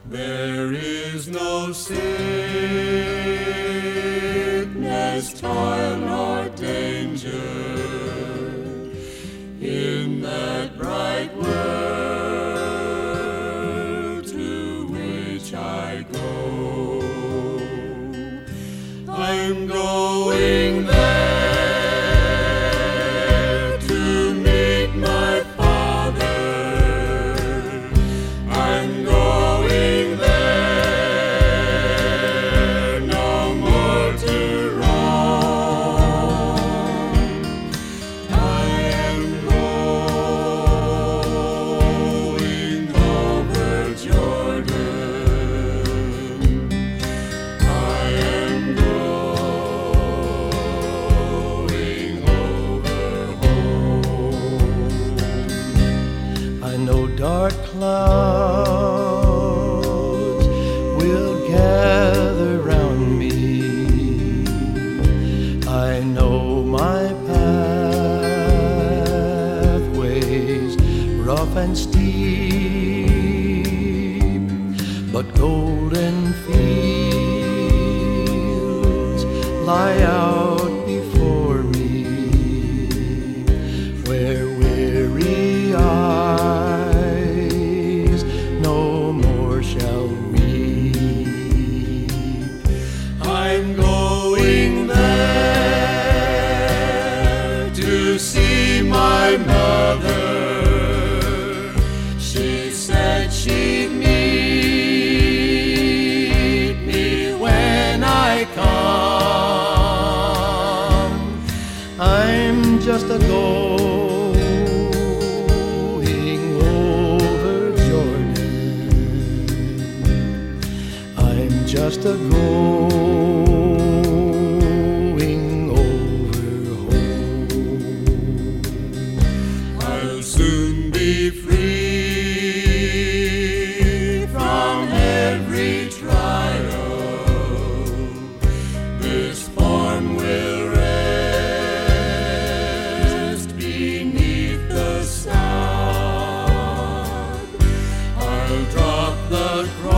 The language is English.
There is no sickness, toil, nor danger in that bright world to which I go. I'm going there to meet my Father. I'm going there no more to roam. I am going over Jordan. I am going over home. I know dark clouds will gather round me. I know my pathways rough and steep, but golden fields lie out before me, where weary eyes no more shall weep. I'm going there to see my mother. She said she'd meet me when I come. I'm just a going over Jordan. I'm just a going over home. I'll soon be free from every trial. This form will rest beneath the sod. I'll drop the cross